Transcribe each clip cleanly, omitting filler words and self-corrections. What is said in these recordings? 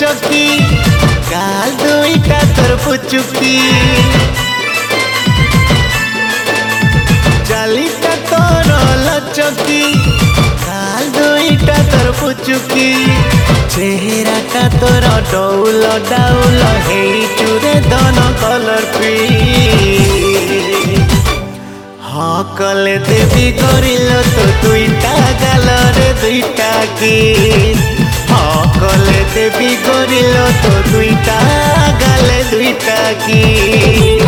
लचकी गाल दुईटा तोर पुचुकी चालीटा तोर लचकी गाल दुईटा तोर पुचुकी चेहराटा तोर डौल डाउल हेई चुरे दन कलर पी हाँ कले देवी करिल तो दुईटा गालरे दुईटा किस हाँ कले देवी करिल तो दुईटा गाले दुईटा किस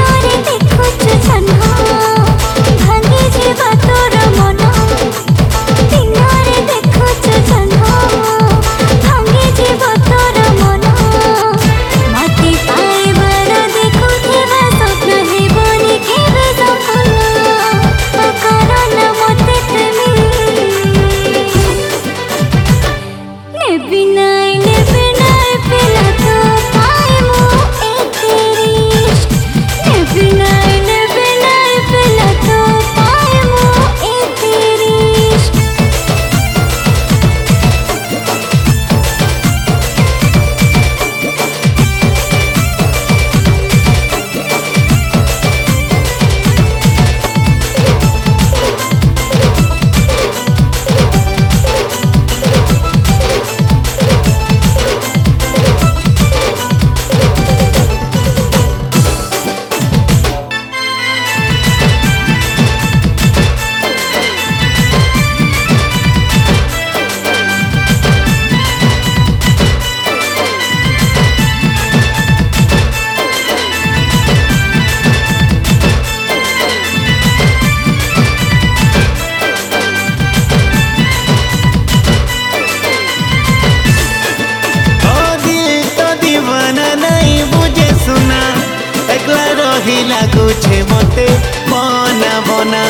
लागुछे मते मना बना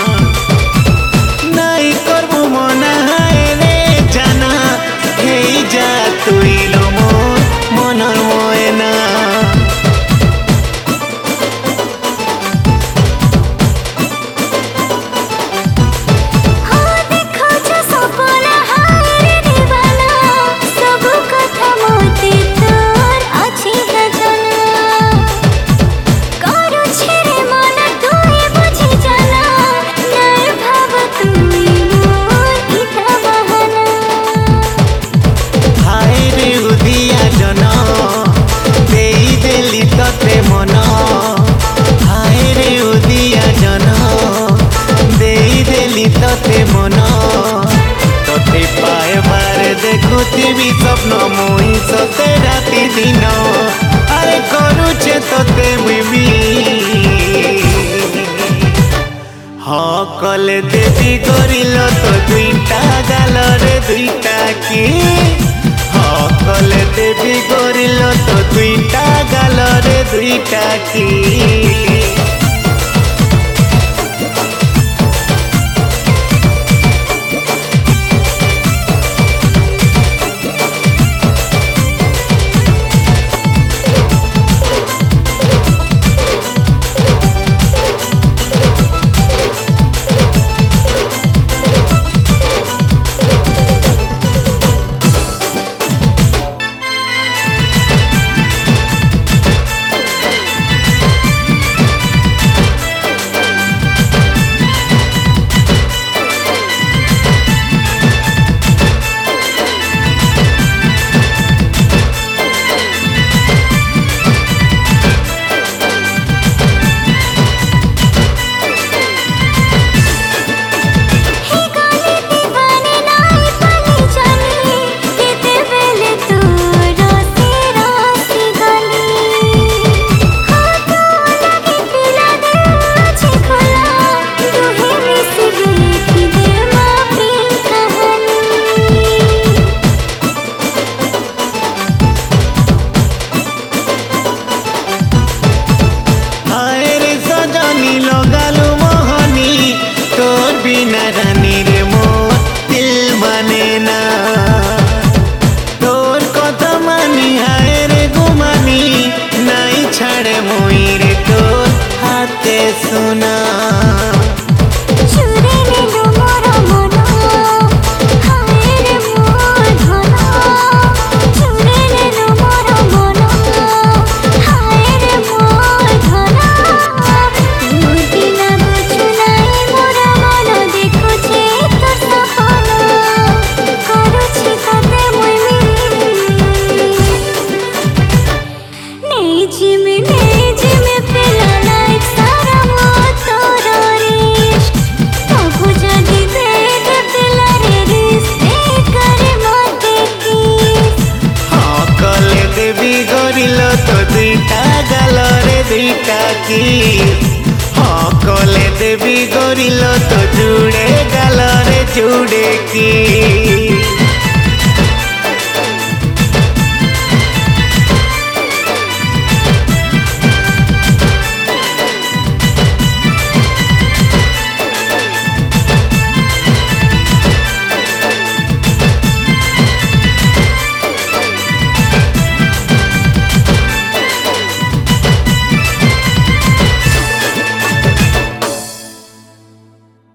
नाई करबु मना रे जाना हेई जा तुई लो मनर मोयना देखुथिबी स्वप्न मुई सते राति दिन अरे करुचे तोते मुई हाँ कले देवी करिल तो दुईटा गालरे दुईटा की हाँ कले देवी करिल तो दुईटा गालरे दुईटा की इमेज में पेला लाइक सारा मोतोरो रे तबु जदी दे देला रे रिश्ते करे मते की हाँ कले देवी गरिल तो दुईटा गाल रे दुईटा की हाँ कले देवी गरिल तो जुड़े गाल रे जुड़े की।